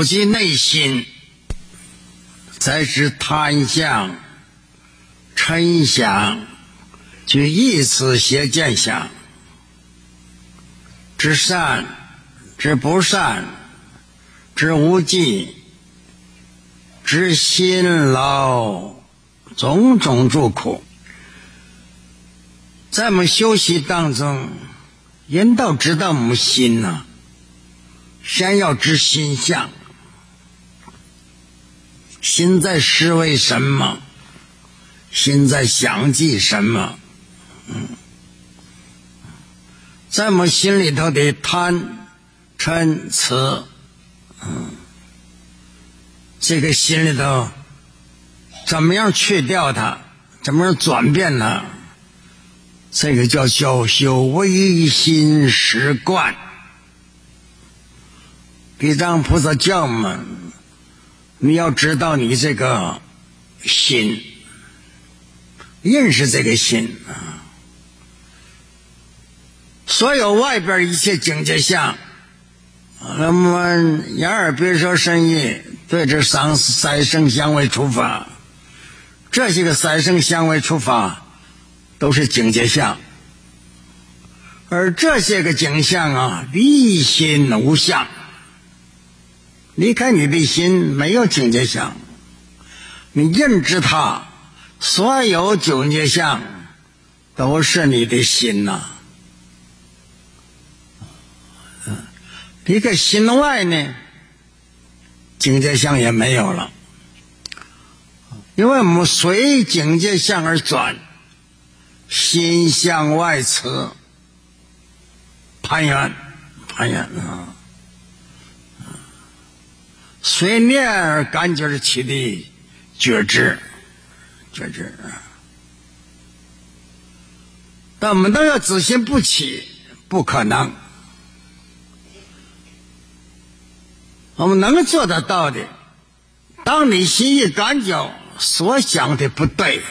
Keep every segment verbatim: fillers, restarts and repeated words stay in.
走进内心，再知贪相、嗔相，具一此邪见相，知善、知不善、知无记、知辛劳，种种诸苦。在我们修习当中，人都知道我们心呢、啊，先要知心相，心在思维什么，心在想记什么。嗯，在我们心里头的贪嗔痴，嗯，这个心里头怎么样去掉它，怎么样转变它，这个叫叫修唯心实观。地藏菩萨教我们，你要知道你这个心，认识这个心啊。所有外边一切境界相，那么眼耳鼻舌身意对这三三生相为出发，这些个三生相为出发都是境界相，而这些个境相啊，离心无相，离开你的心没有境界相，你认知它，所有境界相都是你的心呐、啊。离开心外呢，境界相也没有了，因为我们随境界相而转，心向外驰，攀缘，攀缘啊，随念而感觉起的觉知，觉知啊。但我们都要自信不起，不可能。我们能做得到的，当你心一感觉所想的不对，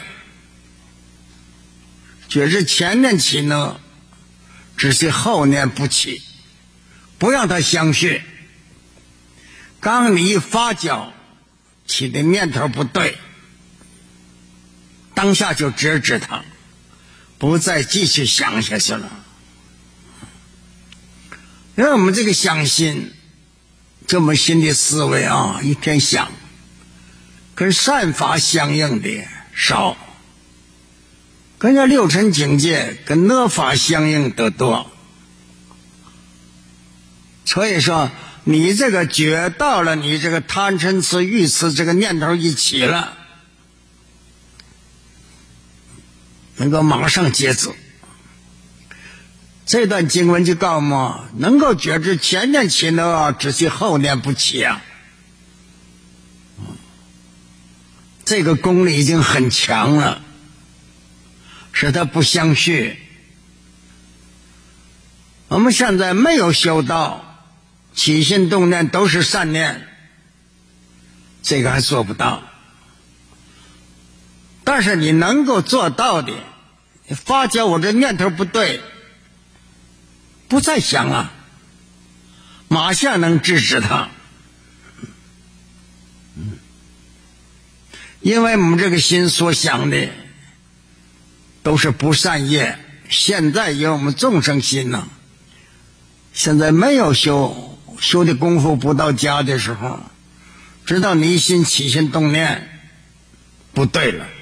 觉知前念起呢，只是后念不起，不让它相续。刚你一发觉起的念头不对，当下就制止它，不再继续想下去了。因为我们这个想心，就我们心的思维啊，一天想，跟善法相应的少，跟这六尘境界跟恶法相应的多。所以说你这个觉到了，你这个贪嗔痴欲痴这个念头一起了，能够马上截止。这段经文就告诉我们，能够觉知前念起呢，只是后念不起啊。这个功力已经很强了，使它不相续。我们现在没有修道，起心动念都是善念，这个还做不到。但是你能够做到的，发觉我这念头不对，不再想啊，马上能制止它。因为我们这个心所想的都是不善业，现在有我们众生心呢、啊，现在没有修修的功夫不到家的时候，知道你心起心动念不对了，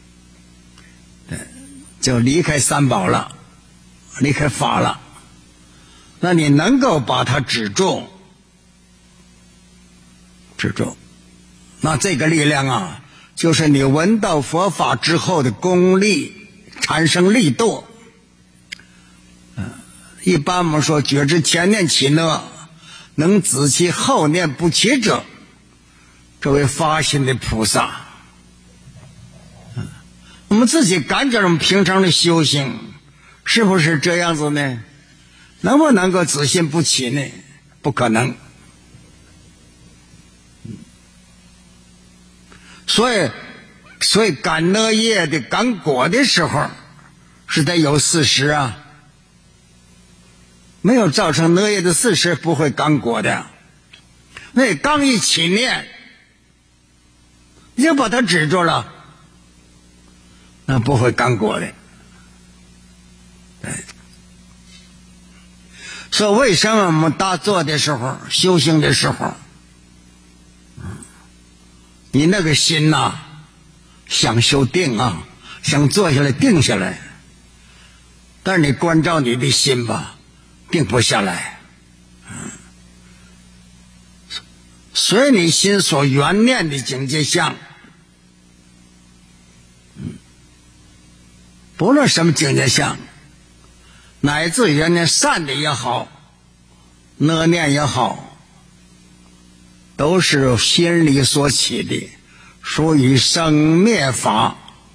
就离开三宝了，离开法了。那你能够把它止住，止住，那这个力量啊，就是你闻到佛法之后的功力产生力度。嗯，一般我们说觉知前念起呢，能止其后念不起者，这位发心的菩萨。嗯，我们自己感觉我们平常的修行是不是这样子呢？能不能够止心不起呢？不可能。所以所以感恶业的感果的时候是得有事实啊，没有造成恶业的事实不会感果的。 那刚一起念，你就把它止住了，那不会干过的。对，所以为什么我们打坐的时候，修行的时候，你那个心呐、啊，想修定啊，想坐下来定下来，但是你关照你的心吧，定不下来。随你心所缘念的境界相，不论什么境界相，乃至缘念善的也好，恶念也好，都是心里所起的，属于生灭法。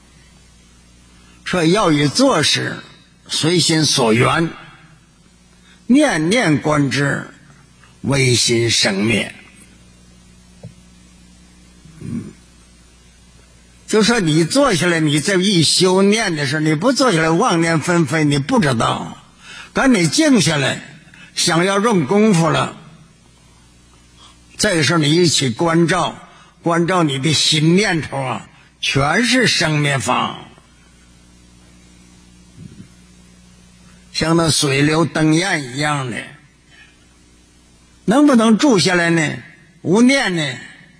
所以要以做事，随心所缘，念念观之，唯心生灭。就说你坐下来，你这一修念的时候，你不坐下来妄念纷飞，你不知道。等你静下来，想要用功夫了，这个时候你一起关照，关照你的心念头啊，全是生灭法，像那水流灯焰一样的。能不能住下来呢？无念呢？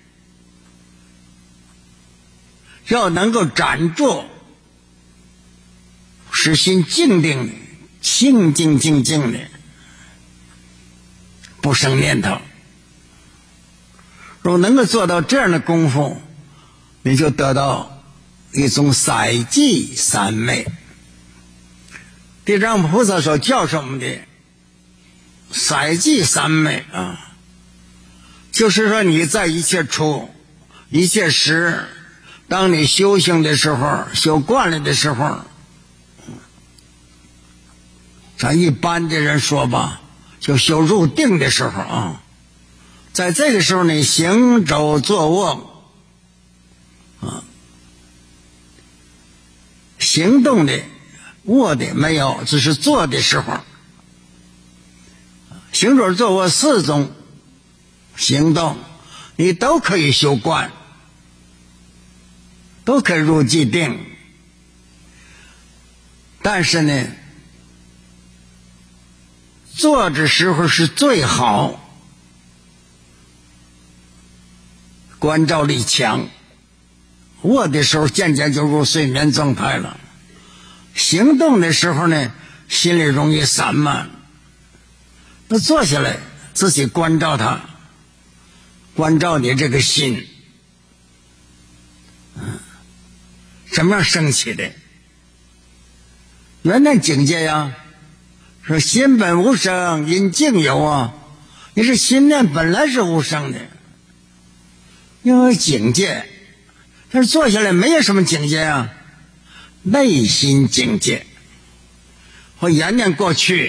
要能够站住，使心静定的，静静静静的，不生念头。如果能够做到这样的功夫，你就得到一种赛寂三昧。地藏菩萨所教授我们的赛寂三昧啊，就是说你在一切处一切时，当你修行的时候，修惯了的时候，咱一般的人说吧，就修入定的时候啊，在这个时候你行走坐卧啊，行动的卧的没有，只是坐的时候，行走坐卧四种行动你都可以修惯，都可以入寂定。但是呢，坐的时候是最好，关照力强，卧的时候渐渐就入睡眠状态了。行动的时候呢，心里容易散漫，那坐下来自己关照它，关照你这个心什么样升起的？原来境界呀，说心本无生，因境有啊。你是心念本来是无生的，因为境界，但是坐下来没有什么境界啊，内心境界。或缘念过去，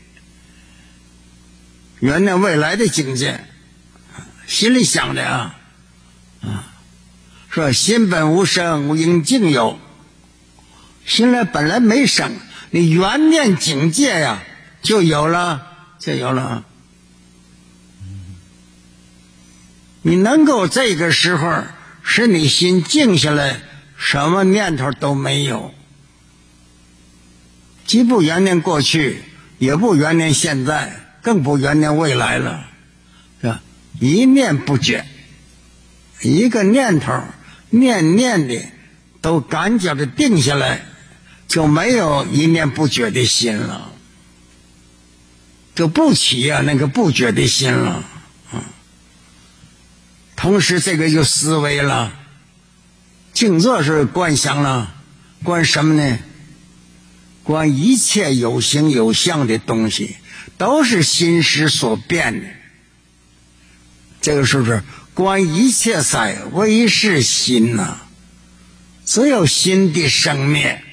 缘念未来的境界，心里想的啊，啊。说心本无生，因境有，心来本来没生，你缘念境界呀，就有了，就有了。你能够这个时候使你心静下来，什么念头都没有，既不缘念过去，也不缘念现在，更不缘念未来了，是吧？一念不绝，一个念头念念的都赶脚的定下来，就没有一念不绝的心了，就不起啊那个不绝的心了。嗯，同时这个就思维了，静坐是观想了，观什么呢？观一切有形有相的东西都是心识所变的，这个是不是观一切塞唯是心呐、啊？只有心的生灭。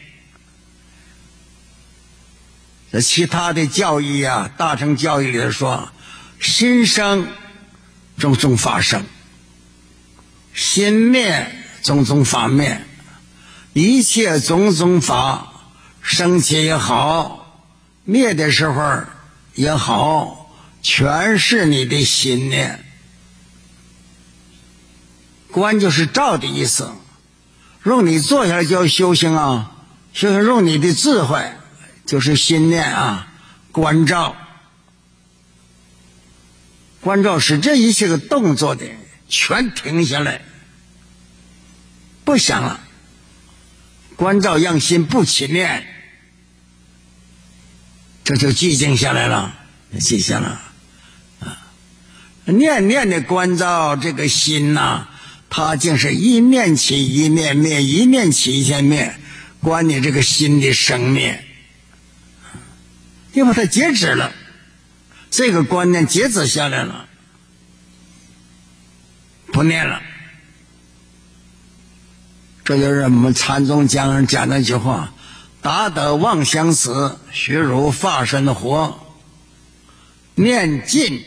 这其他的教义啊，大乘教义里头说，心生种种法生，心灭种种法灭，一切种种法升起也好，灭的时候也好，全是你的心念。 观就是照的意思。用你坐下来就要修行啊，修行用你的智慧，就是心念啊，观照。观照使这一切个动作的全停下来，不想了。观照让心不起念，这就寂静下来了，寂下了。啊，念念的观照这个心呐、啊，它竟是一念起一念灭，一念起一念灭，观你这个心的生灭，因为它截止了，这个观念截止下来了，不念了。这就是我们禅宗讲人讲那句话：达得妄想死，须如法身活。念尽，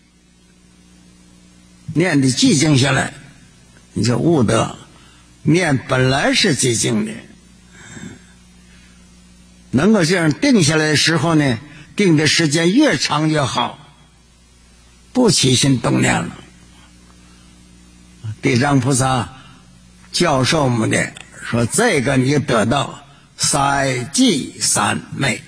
念的寂静下来，你就悟得念本来是寂静的。能够这样定下来的时候呢，定的时间越长越好，不起心动念了。地藏菩萨教授我们的说，这个你得到三寂三昧，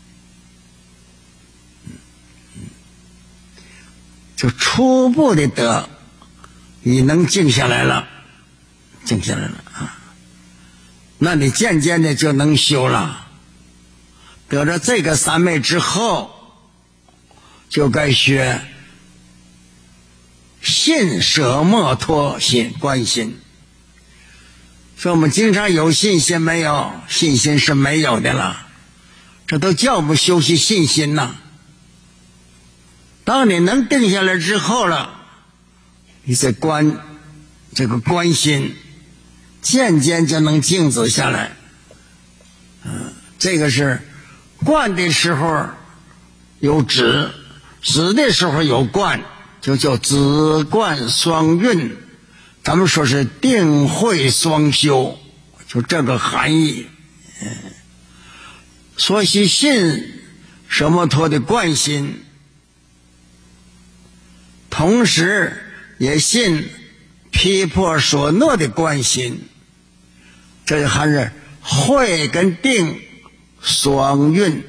就初步的得，你能静下来了，静下来了啊，那你渐渐的就能修了。得了这个三昧之后，就该学信舍莫脱心观心。说我们经常有信心没有？信心是没有的了，这都叫不修习信心呐。当你能定下来之后了，你再观这个观心，渐渐就能静止下来。嗯，这个是观的时候有止，止的时候有观，就叫止观双运。咱们说是定慧双修，就这个含义。所以信舍莫脱的观心，同时也信毗婆舍那的观心，这还是慧跟定双运。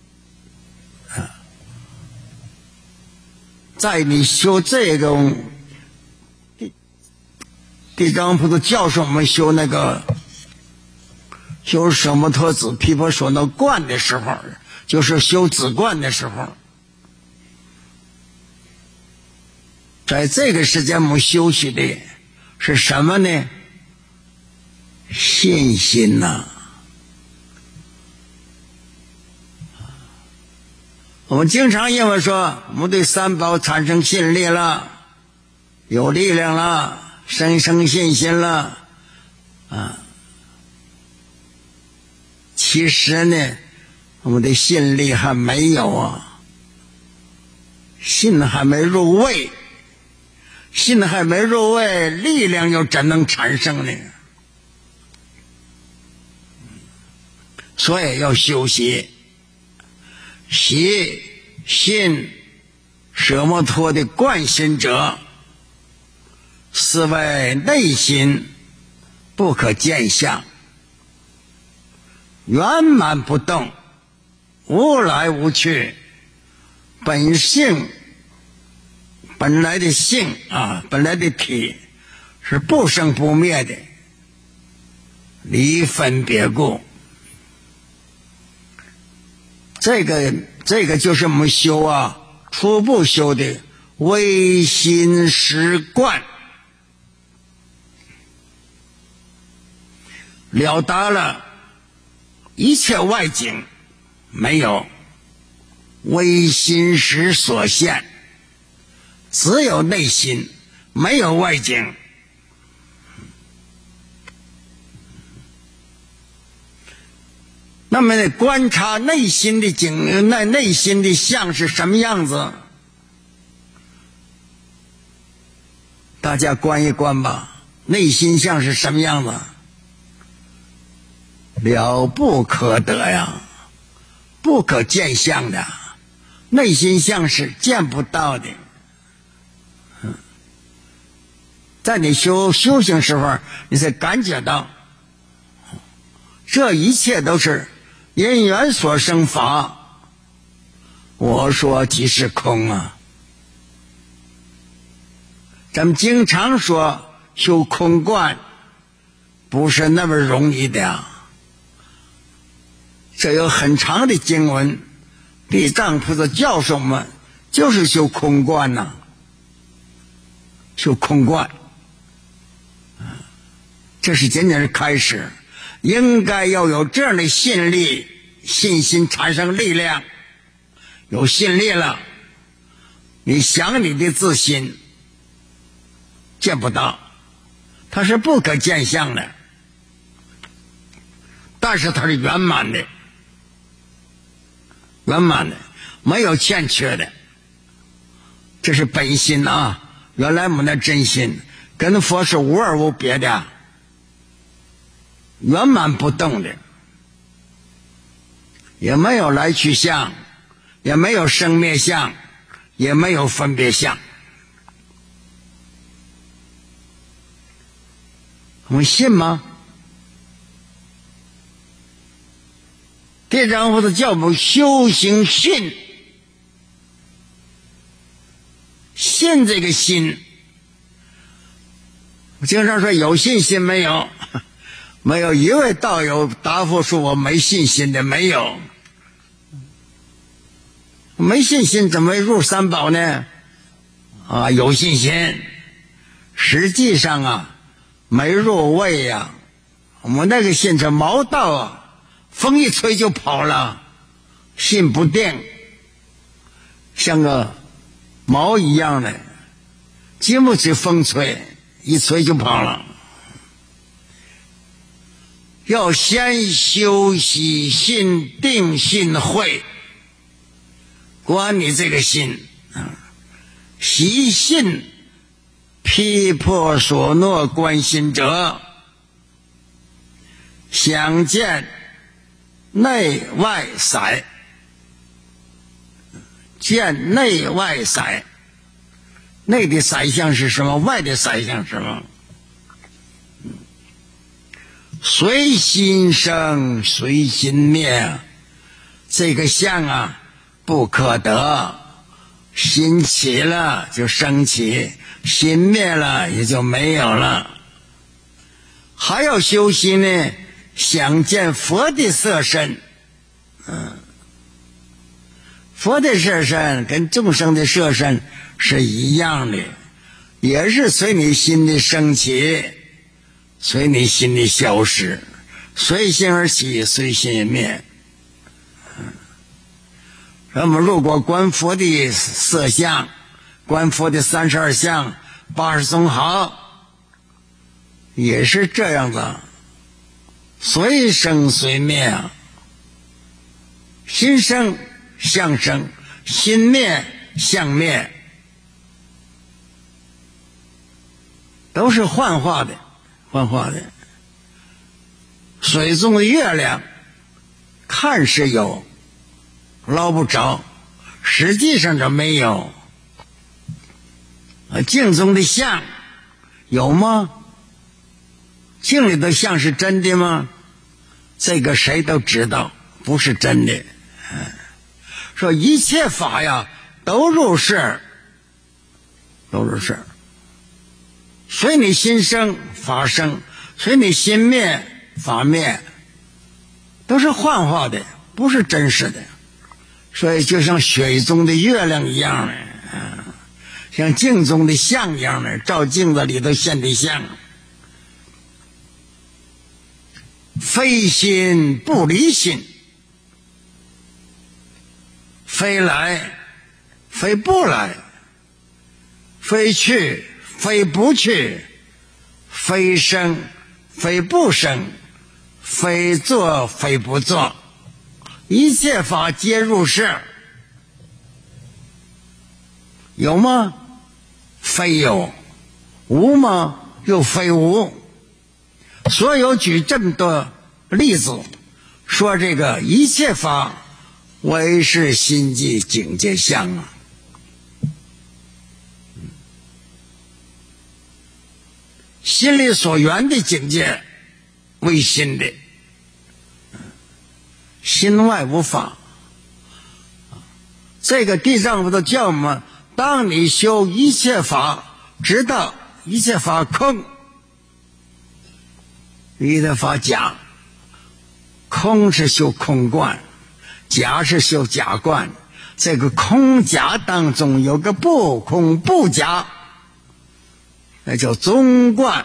在你修这种地藏菩萨教授我们修那个修舍莫脱子毗婆舍那观的时候，就是修止观的时候，在这个时间我们修习的是什么呢？信心呐、啊。我们经常认为说我们对三宝产生信力了，有力量了，生生信心了啊。其实呢，我们的信力还没有啊，信还没入位，信还没入位，力量又怎能产生呢？所以要修习习信舍莫脱的观心者，是为内心不可见相，圆满不动，无来无去，本性本来的性啊，本来的体是不生不灭的，离分别故。这个这个就是我们修啊，初步修的唯心实观，了达了一切外境没有，唯心实所现，只有内心，没有外境。那么观察内心的景，那内心的相是什么样子？大家观一观吧，内心相是什么样子？了不可得呀，不可见相的，内心相是见不到的。 在你修修行时候，你才感觉到，这一切都是因缘所生法。我说即是空啊！咱们经常说修空观，不是那么容易的啊。这有很长的经文，地藏菩萨教授们就是修空观呐、啊，修空观。这是仅仅是开始，应该要有这样的信力，信心产生力量，有信力了，你想你的自信见不到，它是不可见相的，但是它是圆满的，圆满的，没有欠缺的，这是本心啊！原来我们的真心跟佛是无二无别的，圆满不动的，也没有来去相，也没有生灭相，也没有分别相。我们信吗？地藏菩萨教我们修行信，信这个心，我经常说有信心没有？没有一位道友答复说我没信心的，没有。没信心怎么入三宝呢？啊，有信心，实际上啊没入位呀、啊。我们那个信是毛道啊，风一吹就跑了，信不定，像个毛一样的，经不起风吹，一吹就跑了。要先修习信定信慧，观你这个心啊，习信批破所诺观心者，想见内外色，见内外色，内的色相是什么？外的色相是什么？随心生，随心灭，这个相啊不可得，心起了就升起，心灭了也就没有了。还要修习呢，想见佛的色身，嗯，佛的色身跟众生的色身是一样的，也是随你心的升起，随你心的消失，随心而起，随心而灭。那么如果观佛的色相，观佛的三十二相、八十宗好，也是这样的，随生随灭啊，心生相生，心灭相灭，都是幻化的，幻化的。水中的月亮看是有，捞不着，实际上就没有。镜中的像有吗？镜里的像是真的吗？这个谁都知道不是真的。说一切法呀都入世，都入世，随你心生法生，随你心灭法灭，都是幻化的，不是真实的。所以就像水中的月亮一样的，像镜中的像一样的，照镜子里头现的像。非心不离心，非来非不来，非去非不去，非生非不生，非做非不做，一切法皆入世。有吗？非有。无吗？又非无。所有举这么多例子，说这个一切法唯是心即境界相啊。 心里所缘的境界为心的，心外无法。这个地藏菩萨教我们，当你修一切法，知道一切法空，一切法假，空是修空观，假是修假观。这个空假当中有个不空不假，那叫中观。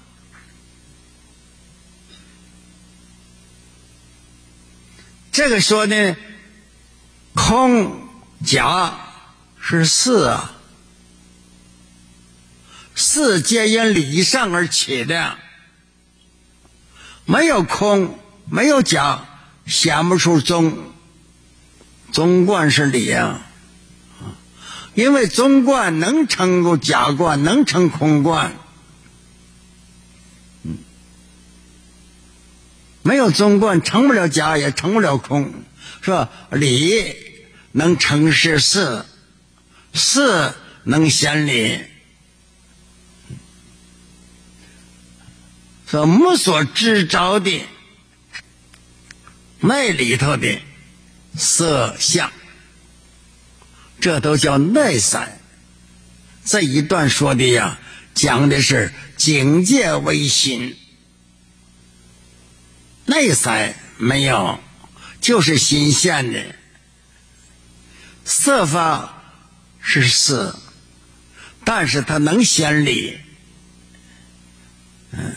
这个说呢，空假是事啊，事皆因理上而起的，没有空没有假，显不出中。中观是理啊，因为中观能成过假观，能成空观。嗯，没有中观成不了假，也成不了空，是吧？理能成是事，事能显理。说无所知着的那里头的色相，这都叫内在。这一段说的呀，讲的是境界为心，内在没有，就是心现的。色法是事，但是它能显理，嗯，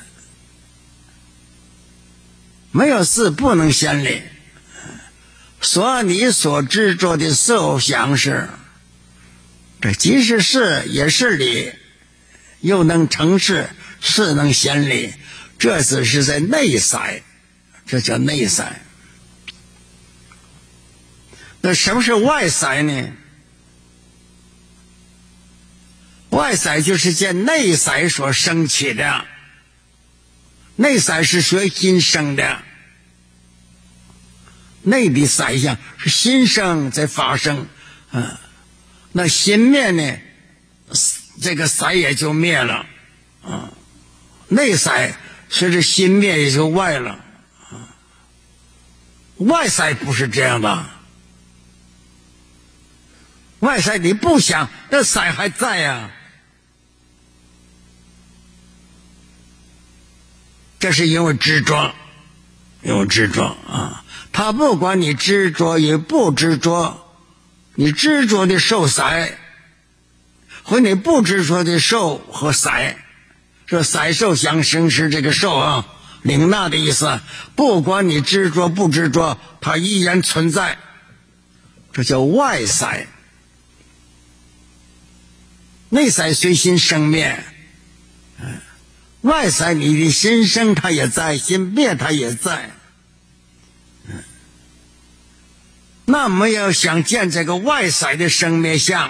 没有事不能显理。所你所执着的受想是，这即是事也是理，又能成事，事能显理，这只是在内在，这叫内在。那什么是外在呢？外在就是见内在所生起的，内在是随心生的，内的色相是心生在发生，嗯，那心灭呢，这个色也就灭了，啊，内色随着心灭也就外了，啊，外色不是这样的，外色你不想，那色还在呀，这是因为执着，因为执着啊。他不管你执着与不执着，你执着的受色和你不执着的受和色，这色受相生是这个受啊，领纳的意思，不管你执着不执着，它依然存在，这叫外色。内色随心生灭，外色你的心生它也在，心灭它也在。那么要想见这个外色的生灭相，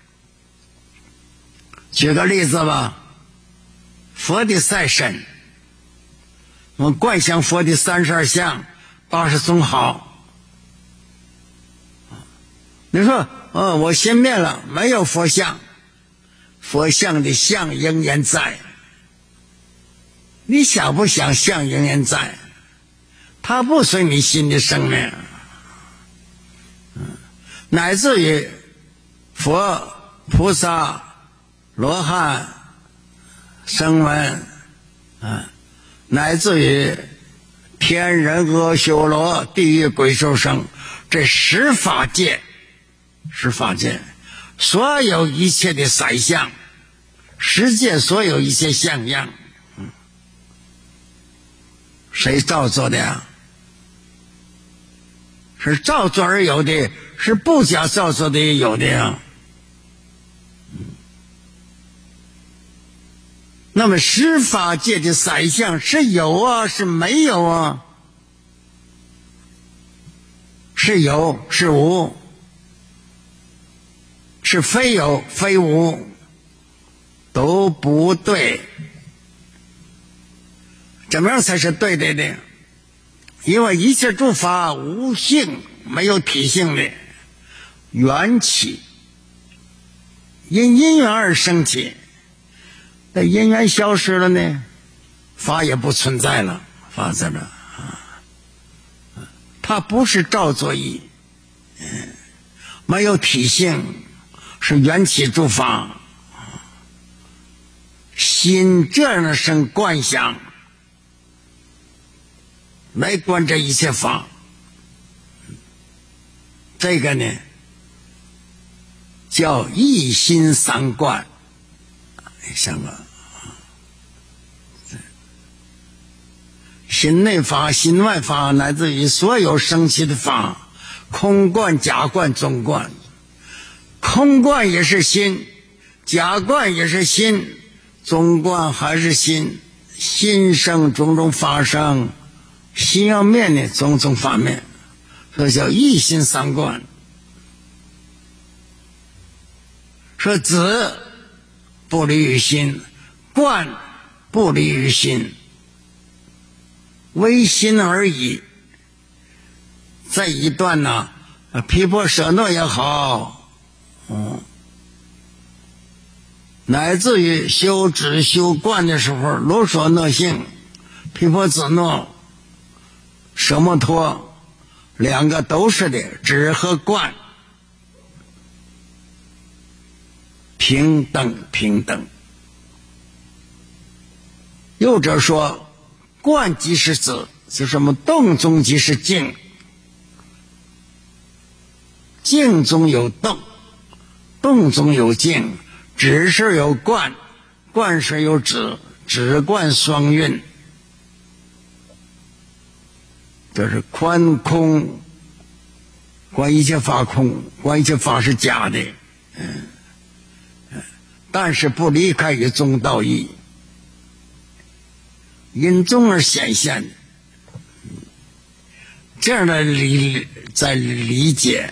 举个例子吧，佛的色身，我们观想佛的三十二相八十种好，你说哦，我心灭了，没有佛像，佛像的相仍然在，你想不想相仍然在，它不随你心的生命，乃至于佛菩萨罗汉声闻，啊，乃至于天人阿修罗地狱鬼兽生，这十法界，十法界所有一切的色相，十界所有一切相样，嗯，谁造作的呀？是造作而有的，是不假造作的也有的呀。那么十法界的色相是有啊，是没有啊？是有是无，是非有非无，都不对。怎么样才是对的呢？因为一切诸法无性，没有体性的缘起，因因缘而生起，那因缘消失了呢， 法也不存在了，法在这，它不是照作意，没有体性，是缘起诸法。心这样的生观想，来观这一切法，这个呢叫一心三观。三观，心内法、心外法，乃至于所有生起的法，空观、假观、中观。空观也是心，假观也是心，中观还是心。心生种种法生，心要面临种种法面，所以叫一心三观。说子不离于心，观不离于心，为心而已。这一段呢，毗婆舍那也好，嗯，乃至于修止修观的时候，罗说那性、毗婆子那、舍摩托，两个都是的，止和观平等平等。又者说，观即是止，就什么动中即是静，静中有动，动中有静，止是有观，观是有止，止观双运，这是观空，观一切法空，观一切法是假的，嗯，但是不离开于中道义，因中而显现，这样的理在理解。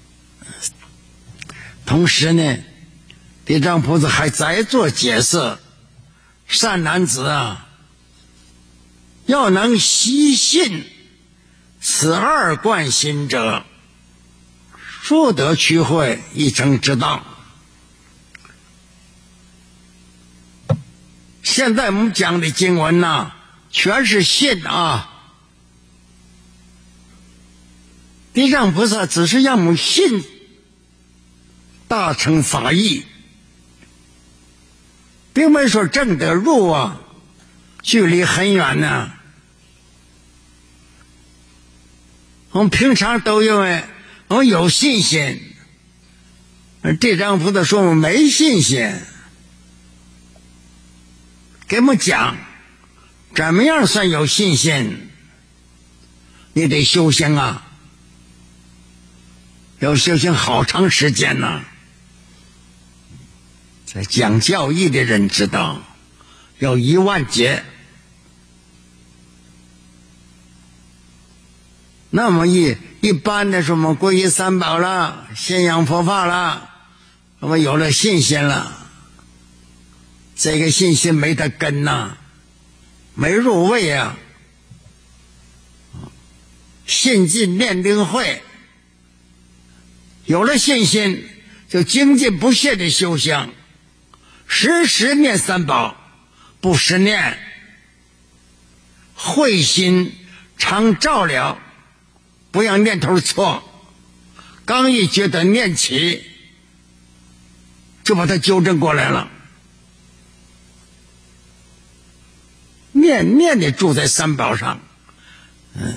同时呢，地藏菩萨还在做解释，善男子啊，要能悉信此二观心者，速得趣会一成之道。现在我们讲的经文呐、啊，全是信啊。地藏菩萨只是让我们信大乘法义，并没说证得入啊，距离很远呢、啊。我们平常都因为我们有信心，地藏菩萨说我们没信心，给我们讲怎么样算有信心。你得修行啊，要修行好长时间呢、啊。在讲教义的人知道，要一万劫。那么一一般的什么皈依三宝了，信仰佛法了，我们有了信心了，这个信心没得根呐，没入位啊。信进念定慧，有了信心就精进不懈的修行，时时念三宝，不时念，慧心常照了，不让念头错，刚一觉得念起，就把它纠正过来了。念念的住在三宝上，嗯，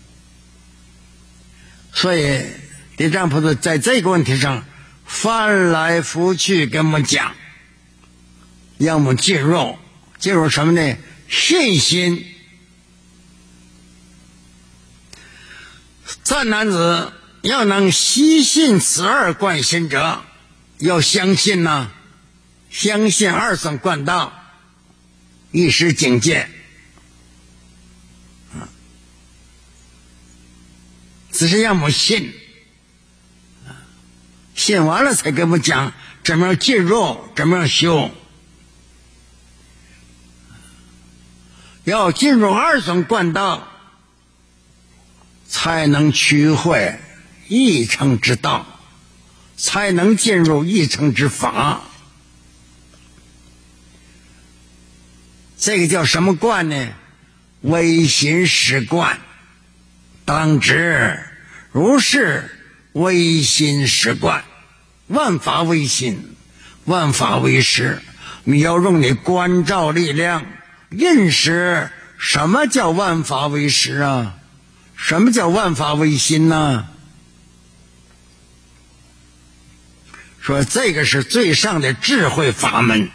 所以地藏菩萨在这个问题上翻来覆去跟我们讲，让我们进入进入什么呢？信心。善男子要能悉信此二观心者，要相信呢、啊，相信二乘观道，一时境界。只是让我们信，信完了才给我们讲怎么样进入，怎么样修。要进入二乘观道，才能趋会一乘之道，才能进入一乘之法。 这个叫什么观呢？唯心是观，当知如是唯心是观。万法唯心，万法唯识。你要用你观照力量认识什么叫万法唯识啊？什么叫万法唯心呢？说这个是最上的智慧法门。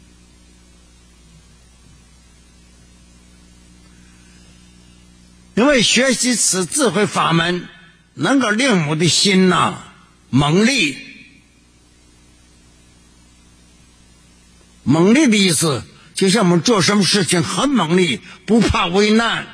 因为学习此智慧法门，能够令我们的心呐、啊、猛力。猛力的意思，就像我们做什么事情很猛力，不怕为难。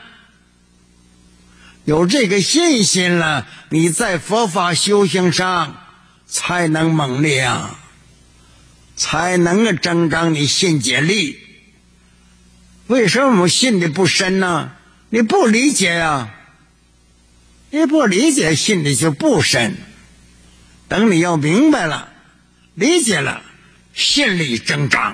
有这个信心了，你在佛法修行上才能猛烈啊，才能够增长你信解力。为什么我们信的不深呢？你不理解啊，你不理解，信的就不深。等你要明白了，理解了，信力增长，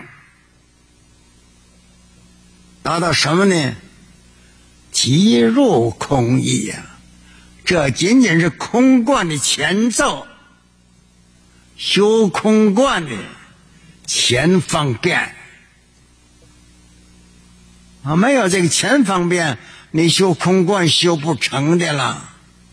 达到什么呢？即入空义呀、啊，这仅仅是空观的前奏，修空观的前方便啊，没有这个前方便，你修空观修不成的了。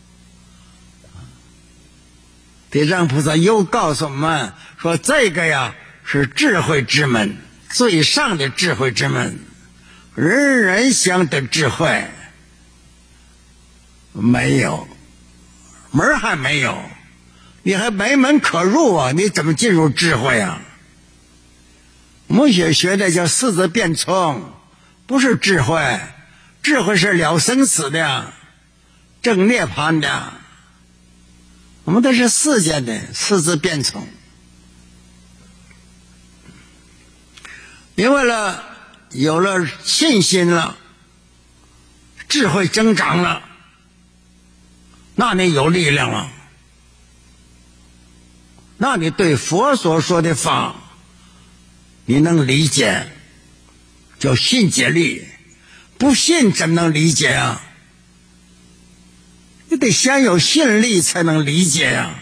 地藏菩萨又告诉我们说，这个呀是智慧之门，最上的智慧之门，人人想得智慧，没有门还没有，你还没门可入啊，你怎么进入智慧啊？我们学学的叫四字变聪，不是智慧，智慧是了生死的，正涅槃的，我们都是世间的四字变聪。因为了有了信心了，智慧增长了，那你有力量了，那你对佛所说的法你能理解，叫信解力。不信怎能理解啊？你得先有信力才能理解呀、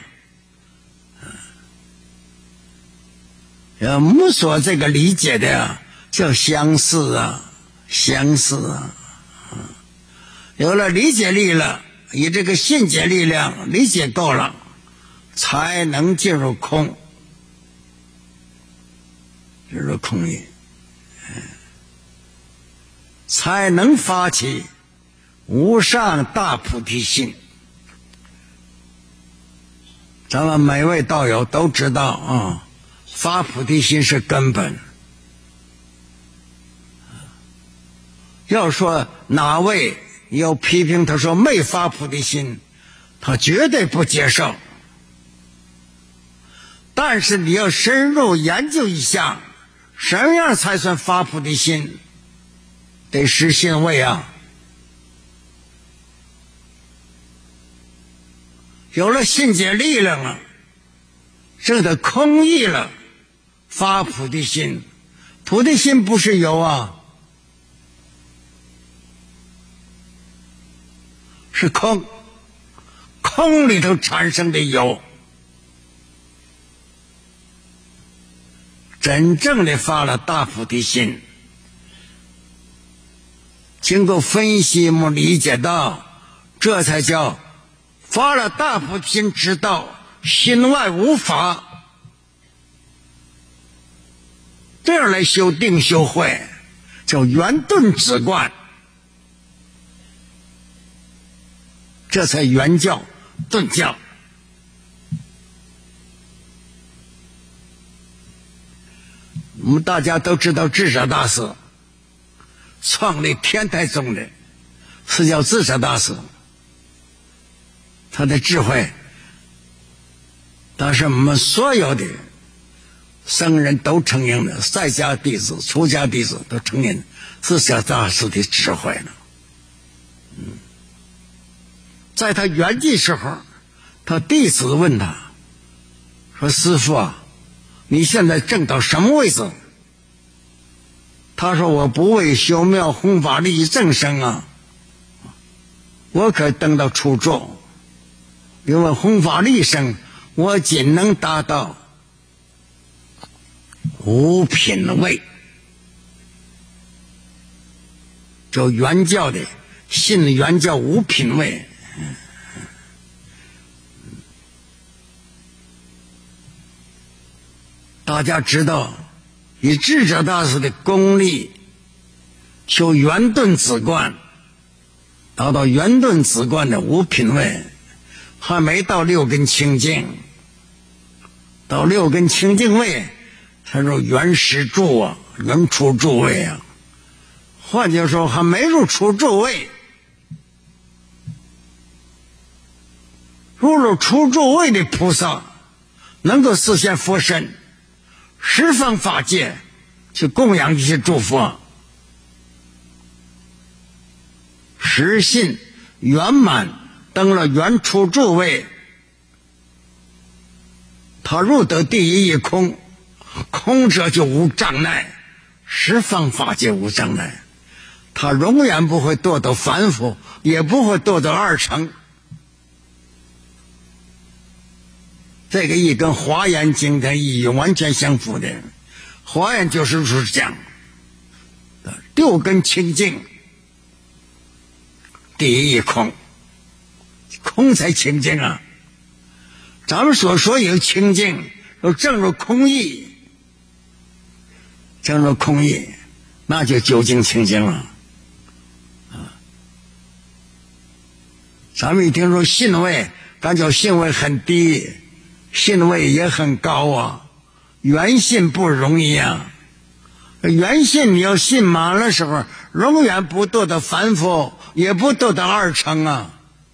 啊。我们所这个理解的呀，叫相似啊，相似啊。有了理解力了，以这个信解力量理解够了，才能进入空，进入空义，才能发起无上大菩提心。咱们每位道友都知道啊，发菩提心是根本。要说哪位要批评他说没发菩提心，他绝对不接受。但是你要深入研究一下，什么样才算发菩提心？得实信位啊。有了信解力量了，证得空义了，发菩提心。菩提心不是有啊，是空，空里头产生的有。真正的发了大菩提心，经过分析，我们理解到，这才叫发了大菩提心之道，心外无法。这样来修定修慧，叫圆顿止观，这才圆教顿教。我们大家都知道智者大师创立天台宗的是叫智者大师，他的智慧但是我们所有的僧人都承认的，在家弟子出家弟子都承认智者大师的智慧了。嗯，在他圆寂时候，他弟子问他说，师父啊，你现在证到什么位置？ 他说我不为修妙弘法利益众生啊，我可等到初住，因为弘法利生，我仅能达到无品位。就原教的信原教无品位。大家知道以智者大师的功力修圆顿止观，达到圆顿止观的无品位，还没到六根清净，到六根清净位他说圆实住啊，圆出住位啊，换句话说还没入出住位。入了出住位的菩萨能够实现佛身，十方法界去供养一些诸佛，实信圆满，登了圆出住位，他入得第一义空，空者就无障碍，十方法界无障碍，他永远不会堕到凡夫，也不会堕到二乘。这个义跟华严经的义完全相符的。华严就是是讲六根清净，第一义空，空才清净啊。咱们所说有清净，都正入空义，正入空义，那就究竟清净了。啊，咱们一听说信位，感觉信位很低，信位也很高啊，圆信不容易啊。圆信你要信满了时候，永远不堕到凡夫，也不堕到二乘啊。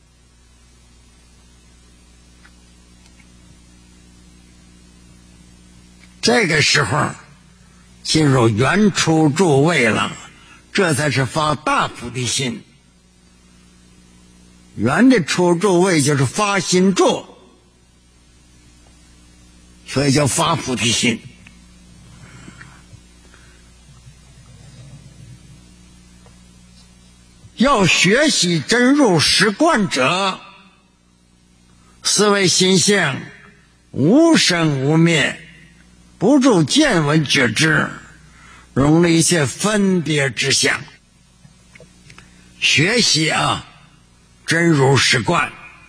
这个时候进入圆出住位了，这才是发大菩提心。圆的出住位就是发心住，所以叫发菩提心。要学习真如实观者，思维心性无生无灭，不住见闻觉知，容了一切分别之相。学习啊，真如实观，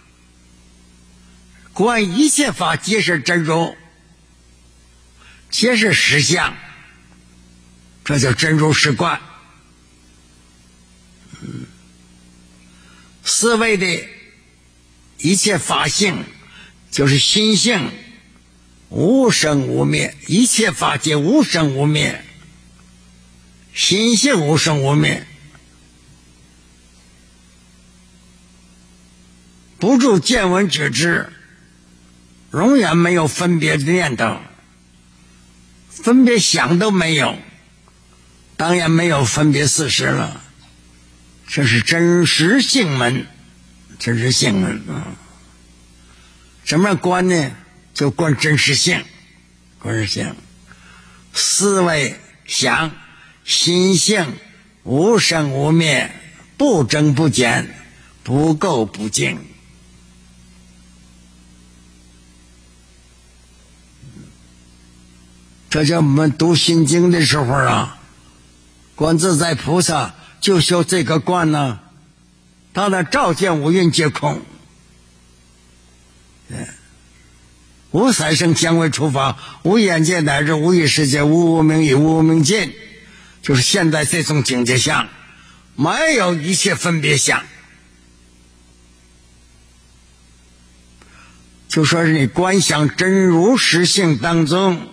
观一切法皆是真如，皆是实相，这叫真如实观。嗯，思维的一切法性就是心性无生无灭，一切法界无生无灭，心性无生无灭，不住见闻觉知，永远没有分别的念头，分别想都没有，当然没有分别事实了。这是真实性门，真实性门啊！什么观呢？就观真实性，观真实性。思维想心性无生无灭，不增不减，不垢不净。这叫我们读心经的时候啊，观自在菩萨就修这个观呢，他的照见五蕴皆空，无三生相为出法，无眼界乃至无意识界，无无明与无无明尽，就是现在这种境界相，没有一切分别相。就说是你观想真如实性当中，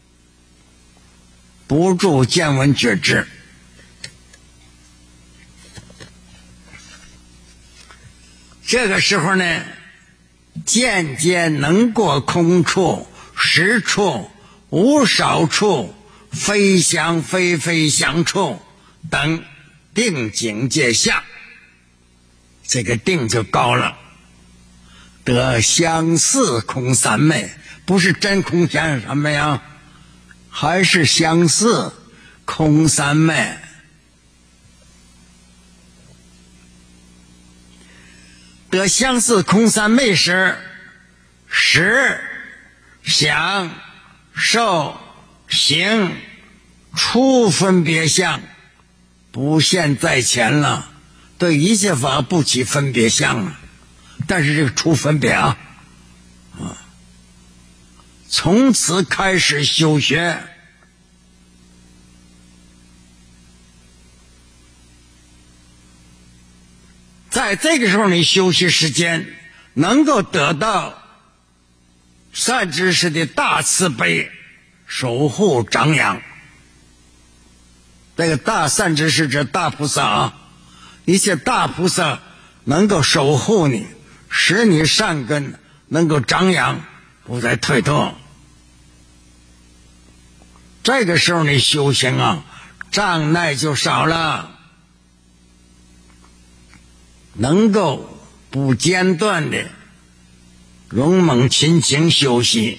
不住见闻觉知。这个时候呢，渐渐能过空处、实处、无少处、非想非非想处等定境界下，这个定就高了，得相似空三昧，不是真空相三昧啊，还是相似， 空三昧。得相似空三昧时，识、想、受、行、处分别相不现在前了，对一切法不起分别相了。但是这个处分别啊，啊，从此开始修学。在这个时候你休息时间能够得到善知识的大慈悲守护张扬。这个大善知识指大菩萨啊，一切大菩萨能够守护你，使你善根能够张扬，不再退脱。这个时候你修行啊，障碍就少了，能够不间断的勇猛勤勤修习，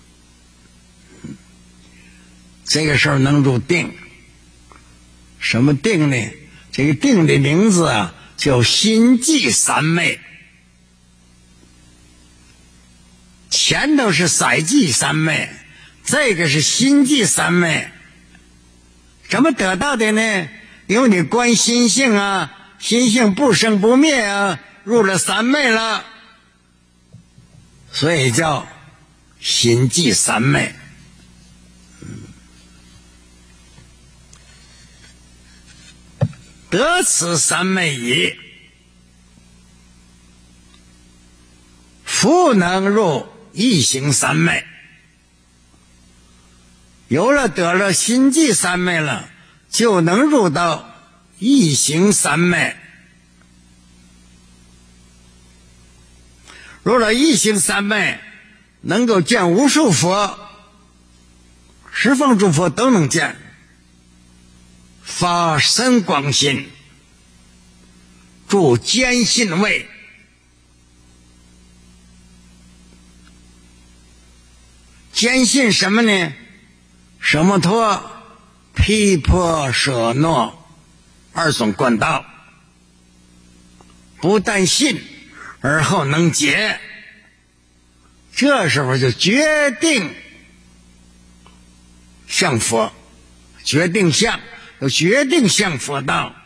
这个时候能入定。什么定呢？这个定的名字啊叫心寂三昧，前头是色寂三昧，这个是心寂三昧。怎么得到的呢？因为你观心性啊，心性不生不灭啊，入了三昧了，所以叫心寂三昧。得此三昧矣，复能入一行三昧。有了得了心寂三昧了，就能入到一行三昧。入了一行三昧，能够见无数佛，十方诸佛都能见，发深广心，住坚信位。坚信什么呢？舍摩托、毗婆舍那二种观道，不但信，而后能解。这时候就决定向佛，决定向，就决定向佛道。